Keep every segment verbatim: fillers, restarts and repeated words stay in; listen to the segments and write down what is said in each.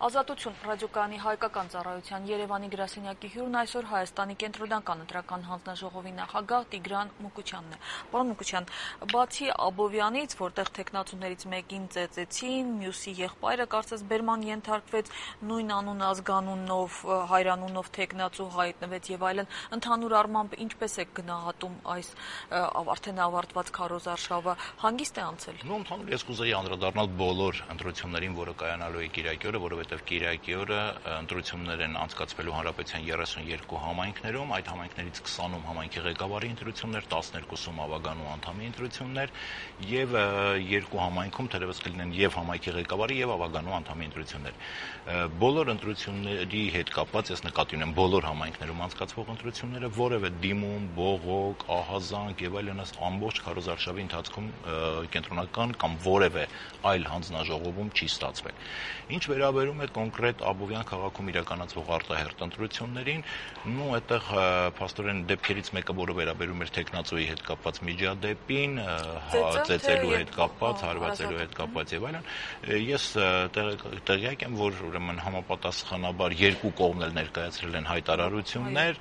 Ազատություն ռադիոկայանի հայկական ծառայության Երևանի գրասենյակի հյուրն այսօր Հայաստանի կենտրոնական ընտրական հանձնաժողովի նախագահ Տիգրան Մուկուչյանն է։ Պարոն Մուկուչյան, բացի Աբովյանից, որտեղ թեկնածուներից մեկին ծեծեցին, մյուսի եղբայրը կարծես բերման ենթարկվեց, նույն անուն ազգանունով, հայրանունով թեկնածու հայտնվեց եւ այլն, ընդհանուր առմամբ ինչպես է գնահատում այս արդեն ավարտված քարոզարշավը, հանգիստ է անցել։ Նո, ընդհանուր ես կուզեի անդրադառնալ բոլոր ընտրություններին, որը կայանալու է Կիրակի օրը, որովհետև Կիրակի օրը ընտրություններ են անցկացվելու Հանրապետության երեսունյերկու համայնքներում, այդ համայնքներից քսանում համայնքի ղեկավարի ընտրություններ, տասներկուսում ավագանու անդամի ընտրություններ եւ երկու համայնքում թերևս կլինեն եւ համայնքի ղեկավարի եւ ավագանու անդամի ընտրություններ։ Բոլոր ընտրությունների հետ կապված ես նկատի ունեմ բոլոր համայնքներում անցկացվող ընտրությունները որևէ դիմում, բողոք, ահազանգ եւ այլն ամբողջ քարոզարշավի ընթացքում կենտրոնական կամ որևէ այլ հանձնաժողովում չի ստացվել։ Ինչ վերաբերում է կոնկրետ Աբովյան քաղաքում իրականացվող արտահերթ ընտրություններին, նու այդտեղ փաստորեն դեպքերից մեկը, որը վերաբերում էր տեխնացուի հետ կապված միջադեպին, ծեծելու հետ կապված, հարվածելու հետ կապված եւ այլն, ես տեղյակ եմ, որ ուրեմն համապատասխանաբար երկու կողմն էլ ներկայացրել են հայտարարություններ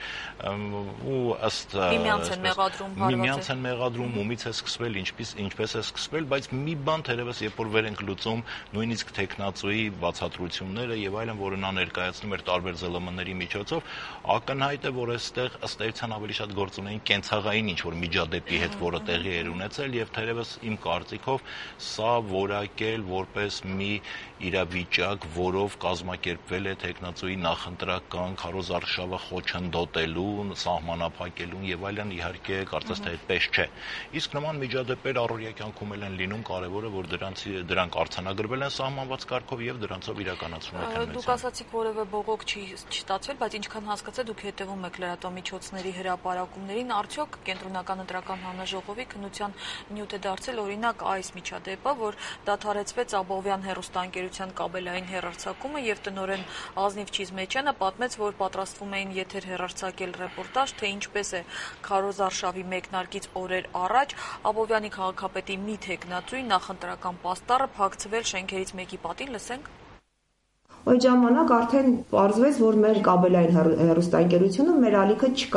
ու ըստ միմյանց են մեղադրում, ումից է սկսվել, ինչպես է սկսվել, բայց մի բան թերևս երբ որ վեր ենք լուծում նույնիսկ տեխնացուի բացատրությունները եւ այլն, որը նա ներկայացնում էր տարբեր ԶԼՄ-ների միջոցով, ակնհայտ է, որ այստեղ ըստ էության ավելի շատ գործ ունեին կենցաղային ինչ-որ միջադեպի հետ, որը տեղի էր ունեցել եւ թերևս իմ կարծիքով սա որակել որպես մի իրավիճակ, որով կազմակերպվել է տեխնացուի նախընտրական քարոզարշավը խոչընդոտելու, սահմանափակելու եւ այլն, իհարկե կարծես թե այդպես չէ։ Իսկ նման միջադեպեր առօրյա կյանքում են լինում, կարևորը որ դրանց դրանք արձանագրվել են սահմանված կարգով եւ դրանցով իրականացվում է քննություն։ Դուք ասացիք, որևէ բողոք չի չստացվել, բայց ինչքան հասկացա, դուք հետևում եք լրատվամիջոցների հրապարակումներին, արդյոք կենտրոնական ընտրական հանձնաժողովի քննության նյութ է դարձել օրինակ այս միջադեպը, որ դադարեցվեց Աբովյան հեռուստաընկերության կաբելային հեռարձակումը եւ տնօրեն Ազնիվ Չիզմեջյանը պատմեց, որ պատրաստվում էին եթեր հեռարձակել ռեպորտաժ, թե ինչպես է քարոզարշավի մեկնարկից օրեր առաջ Աբովյանի քաղաքապետի մի տեխնացուի նախընտրական պաստառը փակցվել շենքերից մեկի պատին, լսենք։ Այդ ժամանակ արդեն պարզվեց, որ մեր կաբելային հեռուստաընկերությունում մեր ալիքը չկա,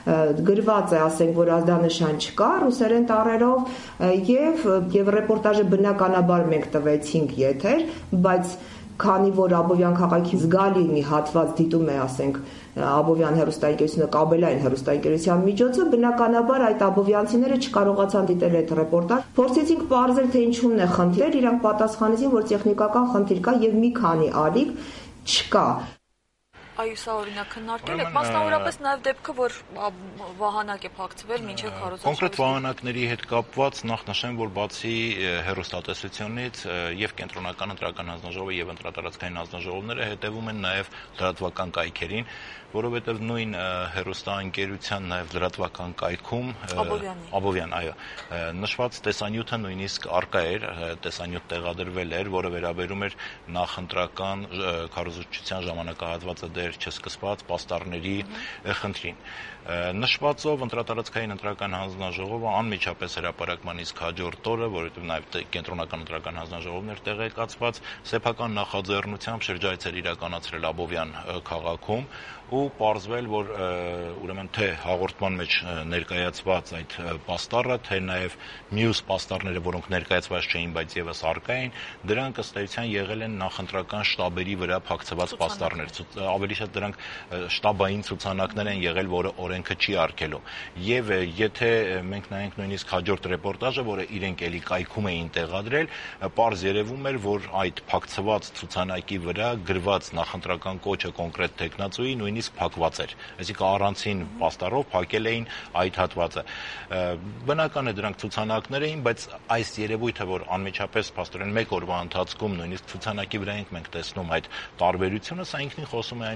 գրված է, ասենք, որ ազդանշան չկա ռուսերեն տառերով եւ եւ ռեպորտաժը բնականաբար մենք տվեցինք եթեր, բայց քանի որ Աբովյան քաղաքի զգալի մի հատված դիտում է, ասենք, Աբովյան հեռուստաընկերությունը կաբելային հեռուստաընկերության միջոցով, բնականաբար այդ աբովյանցիները չկարողացան դիտել այդ ռեպորտաժ։ Փորձեցինք պարզել, թե ինչումն է խնդիրը, իրանք պատասխանեցին, որ տեխնիկական խնդիր կա եւ մի քանի ալիք չկա։ Այո, սա օրինակ քննարկել եք, մասնավորապես նաև դեպքը, որ վահանակ է փակցվել մինչև քարոզարշավը։ Կոնկրետ վահանակների հետ կապված նախ նշեմ, որ բացի հեռուստատեսությունից եւ կենտրոնական ընտրական հանձնաժողովը եւ ընտրատարածքային հանձնաժողովները հետևում են նաև լրատվական կայքերին, որովհետեւ նույն հեռուստաընկերության նաև լրատվական կայքում Աբովյան, այո, նշված տեսանյութը նույնիսկ արկա էր, տեսանյութ տեղադրվել էր, որը վերաբերում էր նախընտրական քարոզչության ժամանակահատվածը դեռ չսկսված պաստառների խնդրին։ Նշվածով ընտրատարածքային ընտրական հանձնաժողովը անմիջապես հրապարակման իսկ հաջորդ օրը, որովհետև նաև կենտրոնական ընտրական հանձնաժողովն էր տեղեկացված, սեփական նախաձեռնությամբ շրջայցեր իրականացրել Աբովյան քաղաքում ու պարզվել, որ ուրեմն թե հաղորդման մեջ ներկայացված այդ պաստառը, թե նաև մյուս պաստառները, որոնք ներկայացված չէին, բայց եւս արկա էին, դրանք ըստ էության եղել են նախընտրական շտաբերի վրա փակցված պաստառներ, ավելի շատ դրանք շտաբային ցուցանակներ են եղել, որը օրենքը չի արգելում։ Եվ եթե մենք նայենք նույնիսկ հաջորդ ռեպորտաժը, որը իրենք էլի կայքում էին տեղադրել, պարզ երևում էր, որ այդ փակցված ցուցանակի վրա գրված նախընտրական կոչը կոնկրետ տեխնացուի նույնիսկ փակված էր, այսինքն առանցին պաստառով փակել էին այդ հատվածը։ Բնական է դրանք ցուցանակներ էին, բայց այս երևույթը, որ անմիջապես փաստորեն մեկ օրվա ընթացքում նույնիսկ ցուցանակի վրա ենք մենք տեսնում այդ տարբերությունը, սա ինքնին խոսում է այն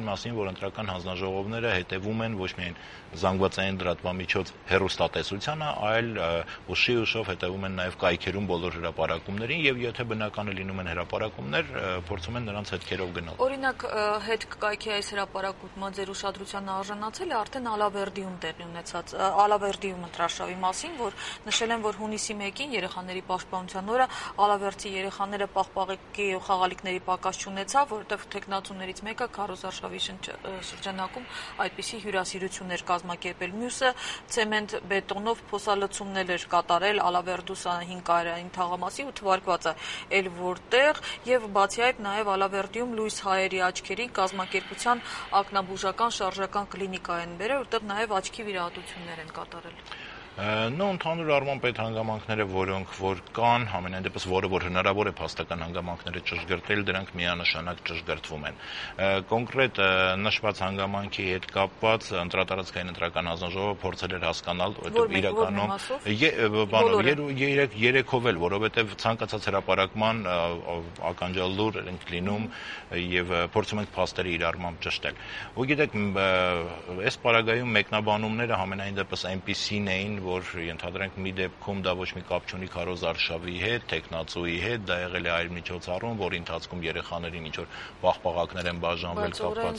այն մասին, որ ընտրական հանձնաժողովները հետևում են ոչ միայն զանգվածային լրատվամիջոց հեռուստատեսությանը, այլ ուշի ուշով հետևում են նաև կայքերում բոլոր հրապարակումներին եւ եթե բնական է լինում են հրապարակումներ, փորձում են նրանց հետքերով գնալ։ Օրինակ, հետ կայքի այս հրապարակումը ձեր ուշադրության արժանացել է արդեն Ալավերդիում տեղի ունեցած Ալավերդիում ընտրարշավի մասին, որ նշել են, որ հունիսի մեկին երեխաների պաշտպանության օրը Ալավերդի երեխաները պաղպաղի ու խաղալիքների պակաս չունեցավ, որովհետև թեկնածուներից մեկը քարոզարշավի շրջանակում այդպիսի հյուրասիրություններ կազմակերպել։ Մյուսը ցեմենտ բետոնով փոսալցումներ էր կատարել Ալավերդու հինգ կայարանի թաղամասի ու թվարկված է էլ որտեղ եւ բացի այդ նաեւ Ալավերդիում լույս հայերի աչքերի կազմակերպության ակնաբուժական շարժական կլինիկա են բերել, որտեղ նաեւ աչքի վիրահատություններ են կատարել։ Նո, ընդհանուր առմամբ այդ հանգամանքները, որոնք որ կան, ամենայն դեպս որը որ հնարավոր է փաստական հանգամանքները ճշգրտել, դրանք միանշանակ ճշգրտվում են։ Կոնկրետ նշված հանգամանքի հետ կապված ընտրատարածքային ընտրական հանձնաժողովը փորձել էր հասկանալ, որտեղ իրականում բանով երեքով էլ, որովհետև ցանկացած հրապարակման ականջալուր ենք լինում եւ փորձում ենք փաստերը իր առմամբ ճշտել։ Ու գիտեք, այս պարագայում մեկնաբանումները ամենայն դեպս այնպիսին էին, որ ենթադրենք մի դեպքում դա ոչ մի կապ չունի քարոզարշավի հետ, տեխնացուի հետ, դա եղել է այլ միջոցառում, որի ընթացքում երեխաներին ինչ որ պաղպաղակներ են բաժանվել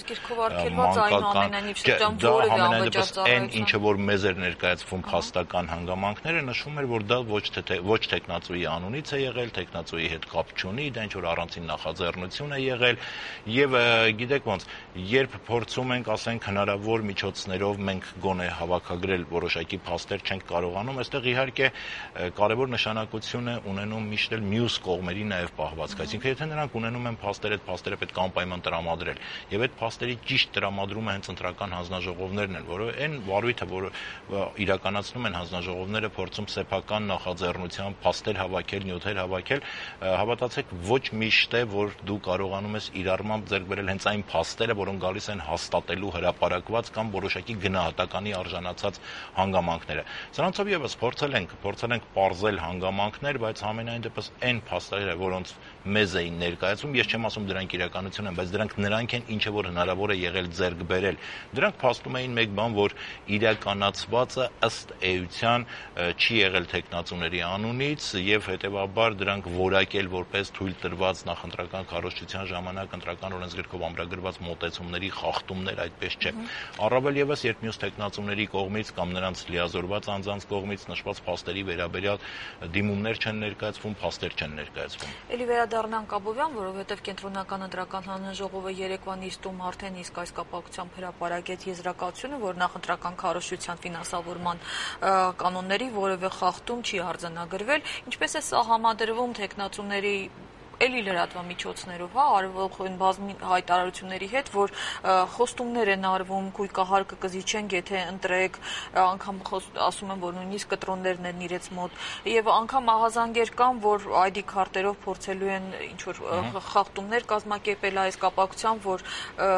կապված այն ինչը որ մեզ էր ներկայացվում փաստական հանգամանքները նշում էր, որ դա ոչ թե ոչ տեխնացուի անունից է եղել, տեխնացուի հետ կապ չունի, դա ինչ որ առանցին նախաձեռնություն է եղել եւ գիտեք ոնց, երբ փորձում ենք, ասենք հնարավոր միջոցներով մենք գոնե հավաքագրել որոշակի փաստեր չենք կարողանում, այստեղ իհարկե կարևոր նշանակություն է ունենում միշտ էլ մյուս կողմերի նաև պահվածք, այսինքն եթե նրանք ունենում են փաստեր, այդ փաստերը պետք է անպայման տրամադրել եւ այդ փաստերի ճիշտ տրամադրումը հենց ընտրական հանձնաժողովներն են, որը այն վարույթը, որը իրականացնում են հանձնաժողովները, փորձում սեփական նախաձեռնությամբ փաստեր հավաքել, նյութեր հավաքել, հավատացեք, ոչ միշտ է, որ դու կարողանում ես իր առմամբ ձեռք բերել հենց այն փաստերը, որոնք գալիս են հաստատելու հրապարակված կամ որոշակի գնահատականի արժանացած հանգամանքները։ Սրանցով եւս փորձել ենք, փորձել ենք պարզել հանգամանքներ, բայց ամենայն դեպս այն փաստերը, որոնց մեզ էին ներկայացում, ես չեմ ասում դրանք իրականություն են, բայց դրանք նրանք են, ինչը որ հնարավոր է եղել ձեռք բերել։ Դրանք փաստում էին մեկ բան, որ իրականացվածը ըստ էության չի եղել տեխնացուների անունից եւ հետեւաբար դրանք որակել որպես թույլ տրված նախընտրական քարոզչության ժամանակ ընտրական օրենսգրքով ամրագրված մոտեցումների խախտումներ, այդպես չէ։ Առավել եւս, երբ մյուս տեխնացուների կողմից կամ նրանց լիազորված անձանց կողմից նշված փաստերի վերաբերյալ դիմումներ չեն ներկայացվում, փաստեր չեն ներկայացվում։ Էլի վերադառնանք Աբովյան, որովհետև կենտրոնական ընտրական հանձնաժողովը երեկվա նիստում արդեն իսկ այս կապակցությամբ հրապարակեց եզրակացությունը, որ նախընտրական քարոզչության ֆինանսավորման կանոնների որևէ խախտում չի արձանագրվել, ինչպես է սա համադրվում տեխնացուների էլի լրատվամիջոցներով, հա, արվող բազմի հայտարարությունների հետ, որ խոստումներ են արվում, կույկահարկը կզիջենք, եթե ընտրեք, անգամ ասում են, որ նույնիսկ կտրոններն են իրենց մոտ, եւ անգամ ահազանգեր կան, որ այ դի քարտերով փորձելու են ինչ-որ խախտումներ կազմակերպել այս կապակցությամբ, որ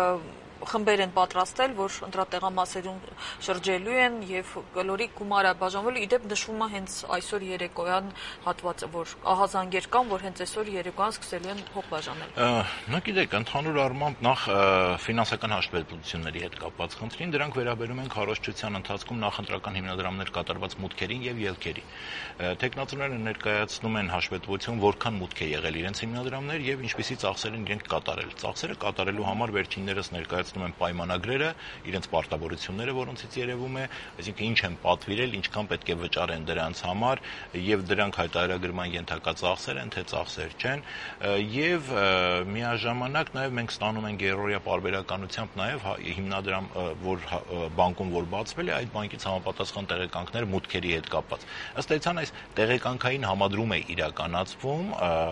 խմբեր են պատրաստել, որ ընտրատեղամասերում շրջելու են եւ գլորի գումարը բաժանվելու, իդեպ նշվում է հենց այսօր երեկոյան հատվածը, որ ահազանգեր կան, որ հենց այսօր երեկոյան սկսելու են փող բաժանել։ Նա գիտեք, ընդհանուր առմամբ նախ ֆինանսական հաշվետվությունների հետ կապված խնդրին, դրանք վերաբերում են քարոզչության ընթացքում նախընտրական հիմնադրամներ կատարված մուտքերին եւ ելքերին։ Տեխնացուները ներկայացնում են հաշվետվություն, որքան մուտք է եղել իրենց հիմնադրամներ եւ ինչպիսի ծախսեր են իրենք կատարել։ Ծախսերը կատարելու համար վերջիններս ներկայացնում են պայմանագրերը, իրենց պարտավորությունները, որոնցից երևում է, այսինքն ինչ են պատվիրել, ինչքան պետք է վճարեն դրանց համար եւ դրանք հայտարարագրման ենթակա ծախսեր են, թե ծախսեր չեն եւ միաժամանակ նաեւ մենք ստանում ենք երրորդյա պարբերականությամբ նաեւ հիմնադրամ, որ բանկում որ բացվել է, այդ բանկից համապատասխան տեղեկանքներ մուտքերի հետ կապված։ Ըստ էության այս տեղեկանքային համադրում է իրականացվում,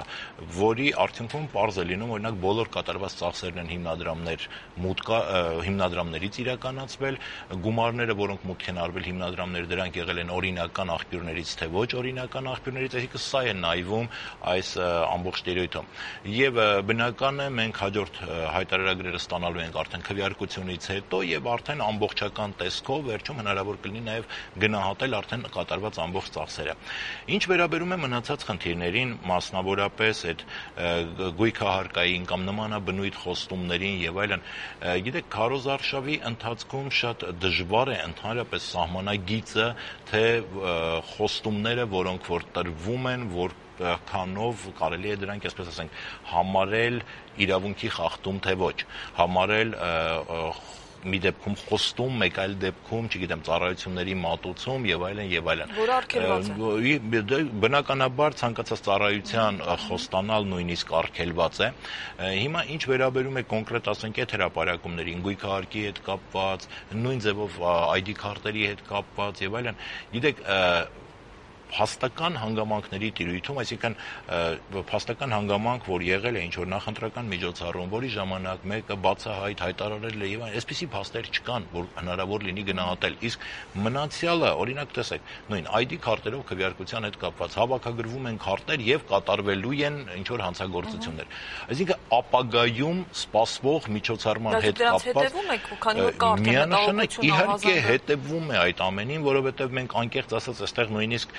որի արդյունքում պարզ է լինում, օրինակ բոլոր կատարված ծախսերն են հիմնադրամներ մուտք հիմնադրամներից իրականացվել, գումարները, որոնք մուտք են արվել հիմնադրամներ, դրանք եղել են օրինական աղբյուրներից, թե ոչ օրինական աղբյուրներից, այսինքն սա է նայվում այս ամբողջ տերյույթում։ Եվ բնական է, մենք հաջորդ հայտարարագրերը ստանալու ենք արդեն քվեարկությունից հետո եւ արդեն ամբողջական տեսքով վերջում հնարավոր կլինի նաեւ գնահատել արդեն կատարված ամբողջ ծախսերը։ Ինչ վերաբերում է մնացած խնդիրներին, մասնավորապես այդ գույքահարկային կամ նմանաբնույթ խոստումներին եւ այլն, գիտեք, քարոզարշավի ընթացքում շատ դժվար է ընդհանրապես սահմանագիծը, թե խոստումները, որոնք որ տրվում են, որ քանով կարելի է դրանք, այսպես ասենք, համարել իրավունքի խախտում, թե ոչ, համարել մի դեպքում խոստում, մեկ այլ դեպքում, չգիտեմ, ծառայությունների մատուցում եւ այլն եւ այլն։ Որը արգելված է։ Բնականաբար ցանկացած ծառայության խոստանալ նույնիսկ արգելված է։ Հիմա ինչ վերաբերում է կոնկրետ, ասենք, այդ հրապարակումներին, գույքահարկի հետ կապված, նույն ձևով այ դի քարտերի հետ կապված եւ այլն, գիտեք, փաստական հանգամանքների տիրույթում, այսինքն փաստական հանգամանք, որ եղել է ինչ-որ նախընտրական միջոցառում, որի ժամանակ մեկը բացահայտ հայտարարել է եւ այսպիսի փաստեր չկան, որ հնարավոր լինի գնահատել։ Իսկ մնացյալը, օրինակ, տեսեք, նույն այ դի քարտերով քվեարկության հետ կապված հավաքագրվում են քարտեր եւ կատարվելու են ինչ-որ հանցագործություններ։ Այսինքն ապագայում սպասվող միջոցառման հետ կապված միանշանակ իհարկե հետևվում է այդ ամենին, որովհետեւ մենք անկեղծ ասած այստեղ նույնիսկ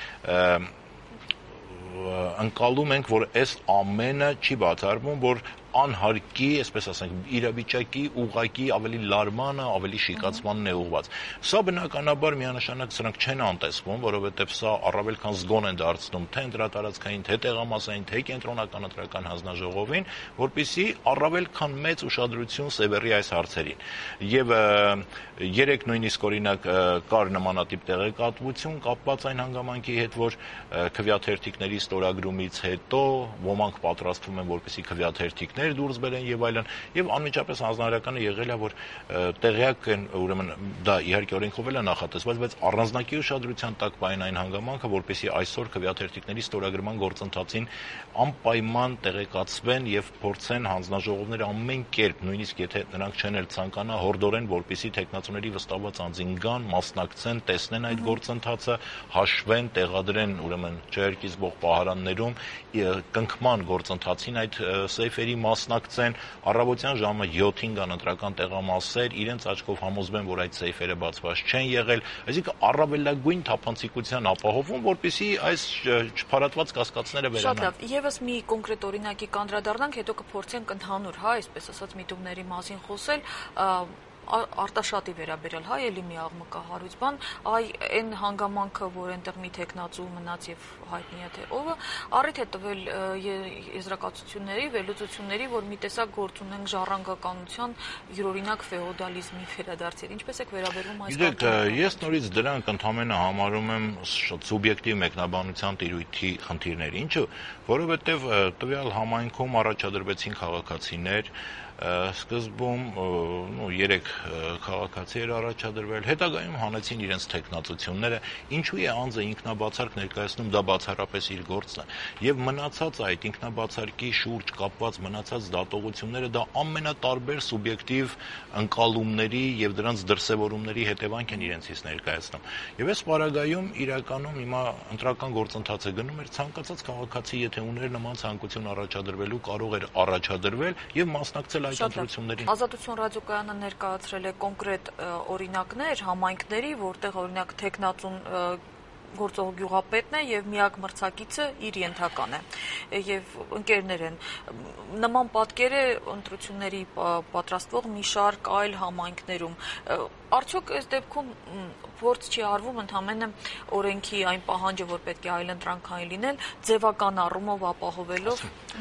ընկալում ենք, որ այս ամենը չի բացառվում, որ անհարկի, այսպես ասենք, իրավիճակի ուղղակի ավելի լարմանը, ավելի շիկացմանն է ուղղված։ Սա բնականաբար միանշանակ սրանք չեն անտեսվում, որովհետև սա առավել քան զգոն են դարձնում թե ընտրատարածքային, թե տեղամասային, թե կենտրոնական ընտրական հանձնաժողովին, որպեսզի առավել քան մեծ ուշադրություն սևեռի այս հարցերին։ Եվ երեք նույնիսկ օրինակ կար նմանատիպ տեղեկատվություն կապված այն հանգամանքի հետ, որ քվեաթերթիկների ստորագրումից հետո ոմանք պատրաստվում են, որպեսզի քվեաթերթիկներ դուրս բերեն եւ այլն, եւ անմիջապես հանձնարարականը եղել է, որ տեղյակ են, ուրեմն դա իհարկե օրենքով էլ է նախատեսված, բայց առանձնակի ուշադրության տակ պահեն այն հանգամանքը, որպեսզի այսօր քվեաթերթիկների ստորագրման գործընթացին անպայման տեղեկացվեն եւ փորձեն հանձնաժողովները ամեն կերպ, նույնիսկ եթե նրանք չեն էլ ցանկանա, հորդորեն, որպեսզի տեխնացուների վստահված անձին գան, մասնակցեն, տեսնեն այդ գործընթացը, հաշվեն, տեղադրեն, ուրեմն չերկիզբող պահարաններում կնքման գործընթացին այդ սեյֆերի մասնակցեն, առավոտյան ժամը յոթին կան ընտրական տեղամասեր, իրենց աչքով համոզվեն, որ այդ սեյֆերը բացված չեն եղել, այսինքն առավելագույն թափանցիկության ապահովում, որպեսզի այս չփարատված կասկածները վերանան։ Շատ լավ, եւս մի կոնկրետ օրինակի կանդրադառնանք, հետո կփորձենք ընդհանուր, հա, այսպես ասած, միտումների մասին խոսել, արտաշատի վերաբերյալ, հա, էլի մի աղմկահարույց բան, այ այն հանգամանքը, որ այնտեղ մի տեխնացու մնաց եւ հայտնի է թե ովը, առիթ է տվել եզրակացությունների, վերլուծությունների, որ մի տեսակ գործ ունենք ժառանգականության յուրօրինակ ֆեոդալիզմի վերադարձել։ Ինչպես եք վերաբերվում այս կարգին։ Գիտեք, ես նորից դրանք ընդհանրապես համարում եմ շատ սուբյեկտիվ մեկնաբանության տիրույթի խնդիրներ։ Ինչու՞, որովհետեւ տվյալ համայնքում առաջադրվեցին քաղաքացիներ, սկզբում նո երեք քաղաքացի էր առաջադրվել, հետագայում հանեցին իրենց տեխնացությունները, ինչու է անձը ինքնաբացարկ ներկայացնում, դա բացառապես իր գործն է, եւ մնացած այդ ինքնաբացարկի շուրջ կապված մնացած դատողությունները դա ամենատարբեր սուբյեկտիվ ընկալումների եւ դրանց դրսեւորումների հետևանք են իրենցից ներկայացնում։ Եվ այս պարագայում իրականում հիմա ընտրական գործընթացը գնում էր, ցանկացած քաղաքացի, եթե ուներ նման ցանկություն առաջադրվելու, կարող էր առաջադրվել եւ մասնակցել Ազատություն ռադիոկայանը ներկայացրել է կոնկրետ օրինակներ համայնքների, որտեղ օրինակ տեխնացուն գործող գյուղապետն է եւ միակ մրցակիցը իր ենթական է եւ ընկերներ են։ Նման պատկեր է ընտրությունների պատրաստվող մի շարք այլ համայնքներում։ Արդյոք այս դեպքում փորձ չի արվում ընդհանրապես օրենքի այն պահանջը, որ պետք է այլընտրանքային լինել, ձևական առումով ապահովելով։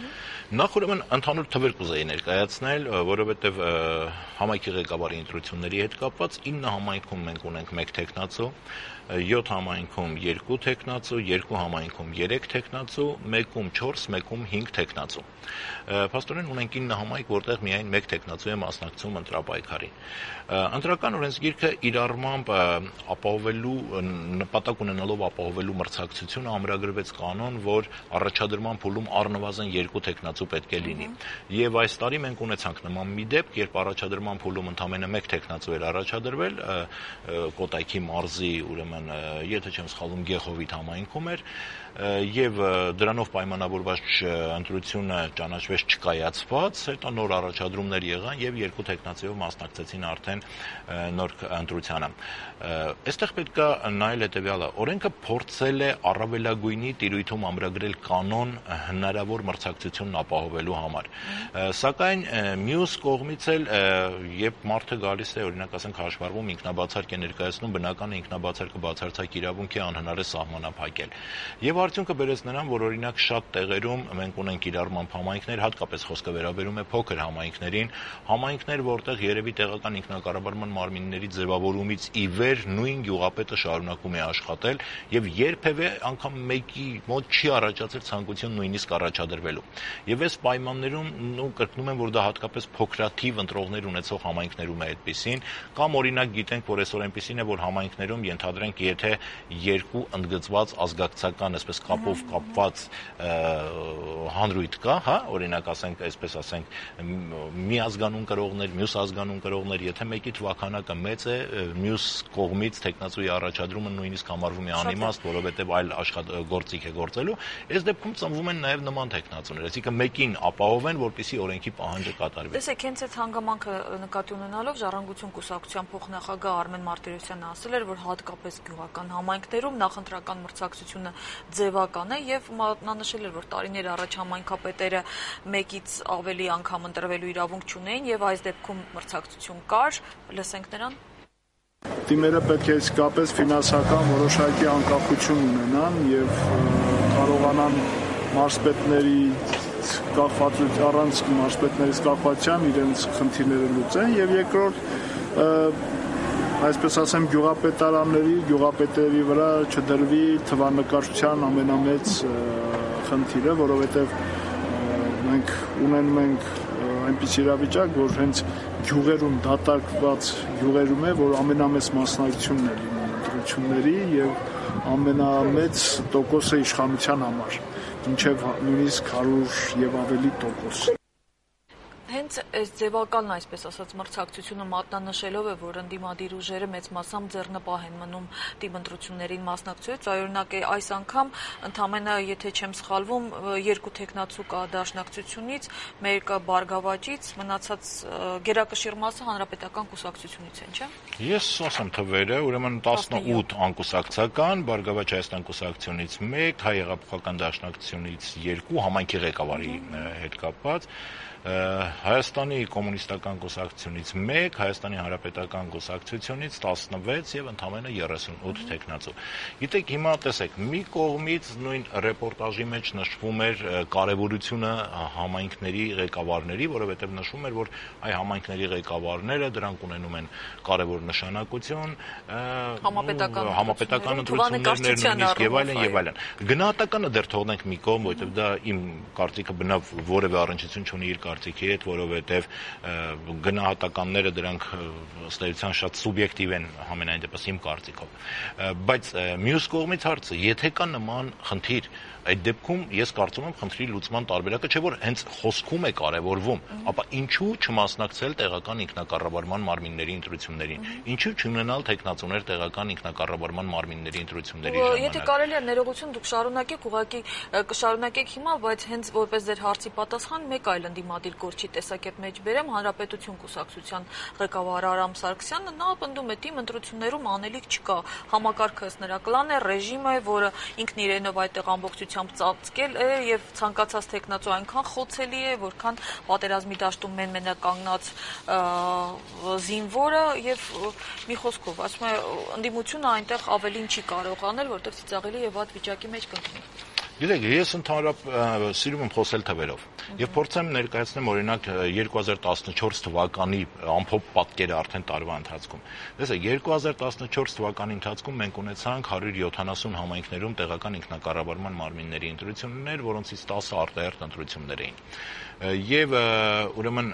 Նախ ուրեմն ընդհանուր թվեր կուզեի ներկայացնել, որովհետև համայնքի ղեկավարի ընտրությունների հետ կապված ինը համայնքում մենք ունենք մեկ տեխնացու, յոթ համայնքում երկու տեխնացու, երկու համայնքում երեք տեխնացու, մեկում չորս, մեկում հինգ տեխնացու։ Փաստորեն ունենք ինը համայնք, որտեղ միայն մեկ տեխնացու է մասնակցում ընտրապայքարին։ Ընտրական օրենսգիրքը իր առմամբ ապահովելու նպատակ ունենալով ապահովելու մրցակցությունը ամրագրվեց կանոն, որ առաջադրման փուլում առնվազն երկու տեխնացու պետք է լինի։ Եվ այս տարի մենք ունեցանք նման մի դեպք, երբ առաջադրման փուլում ընդամենը մեկ տեխնացու էր առաջադրվել, Կոտայքի մարզի, ուրեմն, եթե չեմ սխալվում, Գեխովիթ համայնքում էր, եւ դրանով պայմանավորված ընտրությունը ճանաչվեց չկայացված, հետո նոր առաջադրումներ եղան եւ երկու տեխնացիով մասնակցեցին արդեն նոր նոր ընտրությանը։ Այստեղ պետք է նայել հետևյալը. օրենքը փորձել է առավելագույնի տիրույթում ամրագրել կանոն հնարավոր մրցակցությունն ապահովելու համար։ Սակայն մյուս կողմից էլ երբ մարդը գալիս է, օրինակ ասենք հաշվառվում ինքնաբացարկ է ներկայացնում, բնական է ինքնաբացարկը բացարձակ իրավունք է, անհնար է սահմանափակել։ Եվ արդյունքը բերեց նրան, որ օրինակ շատ տեղերում մենք ունենք կիրառման համայնքներ, հատկապես խոսքը վերաբերում է փոքր համայնքներին, համայնքներ, որտեղ երևի տեղական ինքնակառավարման մարմինների ձևավորումից ի վեր նույն գյուղապետը շարունակում է աշխատել եւ երբևէ անգամ մեկի մոտ չի առաջացել ցանկություն նույնիսկ առաջադրվելու։ Եվ այս պայմաններում ու կրկնում եմ, որ դա հատկապես փոքրաթիվ ընտրողներ ունեցող համայնքներում է այդպեսին, կամ օրինակ գիտենք, որ այսօր այնպեսին է, որ համայնքներում ենթադրենք, եթե երկու ընդգծված ազգակցական, այսպես կապով կապված հանրույթ կա, հա, օրինակ ասենք, այսպես ասենք, մի ազգանուն կրողներ, մյուս ազգանուն կրողներ, եթե մեկի թվաքանակը մեծ է, մյուս կողմից տեխնացուի առաջադրումը նույնիսկ համարվում է անիմաստ, որովհետև այլ գործիք է գործելու, այս դեպքում ծնվում են նաև նման տեխնացուներ, այսինքն մեկին ապահովեն, որպեսզի օրենքի պահանջը կատարվի։ Տեսեք, հենց այդ հանգամանքը նկատի ունենալով Ժառանգություն կուսակցության փոխնախագահ Արմեն Մարտիրոսյանը ասել էր, որ հատկապես գյուղական համայնքներում նախընտրական մրցակցությունը ձևական է եւ նա նշել էր, որ տարիներ առաջ համայնքապետերը մեկից ավելի անգամ ընտրվելու իրավունք չունեին եւ այս դեպքում մրցակցություն կար, լսենք նրան։ Թիմերը պետք է իսկապես ֆինանսական որոշակի անկախություն ունենան եւ կարողանան մարզպետների կախվածություն առանց մարզպետներից կախվածության իրենց խնդիրները լուծեն եւ երկրորդ այսպես ասեմ գյուղապետարանների գյուղապետերի վրա չդրվի թվանկարչության ամենամեծ խնդիրը, որովհետեւ մենք ունենում ենք այնպես իրավիճակ, որ հենց գյուղերում դատարկված գյուղերում է, որ ամենամեծ մասնակցությունն է լինում ընտրությունների եւ ամենամեծ տոկոսը իշխանության համար, մինչեւ նույնիսկ հարյուր եւ ավելի տոկոս։ Հենց այս ձևականն, այսպես ասած, մրցակցությունը մատնանշելով է, որ ընդդիմադիր ուժերը մեծ մասամբ ձեռնպահ են մնում դիմընտրություններին մասնակցությունից, օրինակ այս անգամ ընդամենը, եթե չեմ սխալվում, երկու տեխնացու կա դաշնակցությունից, մեկը Բարգավաճից, մնացած գերակշիռ մասը հանրապետական կուսակցությունից են, չէ՞։ Ես ասեմ թվերը, ուրեմն տասնութ անկուսակցական, Բարգավաճ Հայաստան կուսակցությունից մեկ, Հայ հեղափոխական դաշնակցությունից երկու, համայնքի ղեկավարի հետ կապված, Հայաստանի կոմունիստական կուսակցությունից մեկ, Հայաստանի հանրապետական կուսակցությունից տասնվեց եւ ընդամենը երեսունութ տեխնացու։ Գիտեք, հիմա տեսեք, մի կողմից նույն ռեպորտաժի մեջ նշվում էր կարևորությունը համայնքների ղեկավարների, որովհետեւ նշվում էր, որ այ համայնքների ղեկավարները դրանք ունենում են կարևոր նշանակություն, համապետական համապետական ընտրություններն նույնիսկ եւ այլն եւ այլն։ Գնահատականը դեռ թողնենք մի կողմ, որովհետեւ դա իմ կարծիքը բնավ որևէ առնչություն չունի իր կարծիքի հետ, որովհետև գնահատականները դրանք ըստ էության շատ սուբյեկտիվ են համենայն դեպս իմ կարծիքով, բայց մյուս կողմից հարցը, եթե կա նման խնդիր, այդ դեպքում ես կարծում եմ խնդրի լուծման տարբերակը չէ որ հենց խոսքում է կարևորվում, ապա ինչու չմասնակցել տեղական ինքնակառավարման մարմինների ընտրություններին, ինչու չունենալ տեխնացուներ տեղական ինքնակառավարման մարմինների ընտրությունների ժամանակ։ Եթե կարելի է ներողություն դուք շարունակեք, ուղղակի կշարունակեք հիմա, բայց հենց որպես ձեր հարցի պատասխան մեկ այլ ընդդիմադիր գործի տեսակետ մեջ բերեմ, Հանրապետություն կուսակցության ղեկավար Արամ Սարգսյանը, նա պնդում է թիմ ընտրություններում անելիք չկա, համակարգը ըստ նրա կլան է, ռեժիմ է, որը ինքն իրենով այդտեղ ամբողջությամբ ծածկել է եւ ցանկացած տեխնացու այնքան խոցելի է, որքան պատերազմի դաշտում մեն-մենակ կանգնած զինվորը եւ մի խոսքով, ասում է, ընդդիմությունը այնտեղ ավելին չի կարող անել, որտեղ ծիծաղելի եւ վատ վիճակի մեջ կընկնի։ Գիտեք, ես ընդհանրապես սիրում եմ խոսել թվերով եւ փորձեմ ներկայացնեմ օրինակ երկու հազար տասնչորս թվականի ամփոփ պատկերը արդեն տարվա ընթացքում։ Տեսեք, երկու հազար տասնչորս թվականի ընթացքում մենք ունեցանք հարյուր յոթանասուն համայնքներում տեղական ինքնակառավարման մարմինների ընտրություններ, որոնցից տասը արտահերթ ընտրություններ էին։ Եվ ուրեմն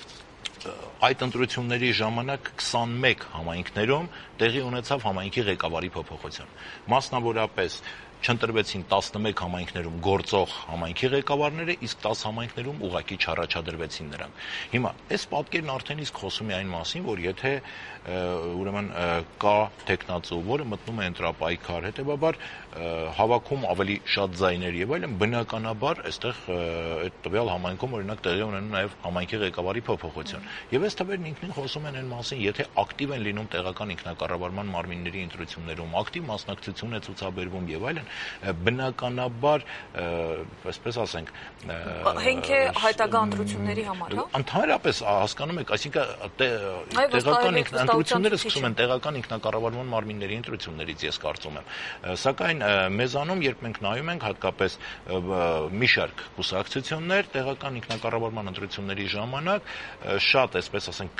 այդ ընտրությունների ժամանակ քսանմեկ համայնքներում տեղի ունեցավ համայնքի ղեկավարի փոփոխություն։ Մասնավորապես չընտրվեցին տասնմեկ համայնքներում գործող համայնքի ղեկավարները, իսկ տասը համայնքներում ուղղակի չառաջադրվեցին նրանք։ Հիմա այս պատկերն արդեն իսկ խոսում է այն մասին, որ եթե ուրեմն կա տեխնացու, որը մտնում է ընտրապայքար, հետեւաբար հավաքում ավելի շատ ձայներ եւ այլն, բնականաբար այստեղ այդ տվյալ համայնքում օրինակ տեղի ունենում նաեւ համայնքի ղեկավարի փոփոխություն։ Եվ այս թվերն ինքնին խոսում են այն մասին, եթե ակտիվ են լինում տեղական ինքնակառավարման մարմինների ընտրություններում, ակտիվ մասնակցություն է ցուցաբերվում եւ այլն, բնականաբար, այսպես ասենք, հենք է հայտական ընտրությունների համար, հա։ Ընդհանրապես հասկանում եք, այսինքն տեղական ընտրությունները սկսում են տեղական ինքնակառավարման մարմինների ընտրություններից, ես կարծում եմ։ Սակայն մեզանում, երբ մենք նայում ենք հատկապես մի շարք կուսակցություններ տեղական ինքնակառավարման ընտրությունների ժամանակ շատ, այսպես ասենք,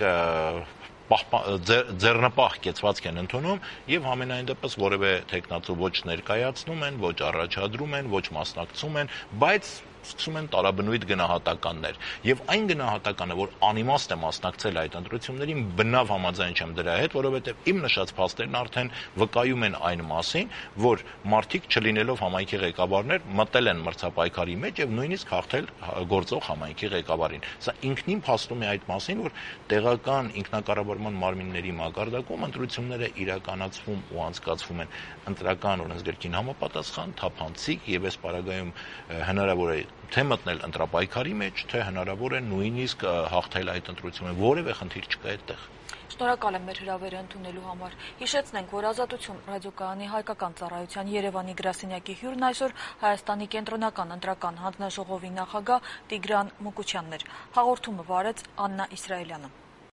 ձեռնպահ կեցվածք են ընդունում եւ ամենայն դեպս որևէ տեխնացու ոչ ներկայացնում են, ոչ առաջադրում են, ոչ մասնակցում են, բայց սկսում են տարաբնույթ գնահատականներ եւ այն գնահատականը, որ անիմաստ է մասնակցել այդ ընտրություններին, բնավ համաձայն չեմ դրա հետ, որովհետեւ իմ նշած փաստերն արդեն վկայում են այն մասին, որ մարդիկ չլինելով համայնքի ղեկավարներ մտել են մրցապայքարի մեջ եւ նույնիսկ հաղթել գործող համայնքի ղեկավարին։ Սա ինքնին փաստում է այդ մասին, որ տեղական ինքնակառավարման մարմինների մակարդակում ընտրությունները իրականացվում ու անցկացվում են ընտրական օրենսգրքին համապատասխան, թափանցիկ եւ այս պարագայում հնարավոր է թե մտնել ընտրապայքարի մեջ, թե հնարավոր է նույնիսկ հաղթել այդ ընտրությունը, որևէ խնդիր չկա այդտեղ։ Շնորհակալ եմ մեր հրավերը ընդունելու համար։ Հիշեցնենք, որ Ազատություն ռադիոկայանի հայկական ծառայության Երևանի գրասենյակի հյուրն այսօր Հայաստանի կենտրոնական ընտրական հանձնաժողովի նախագահ Տիգրան Մուկուչյանն էր։ Հաղորդումը վարեց Աննա Իսրայելյանը։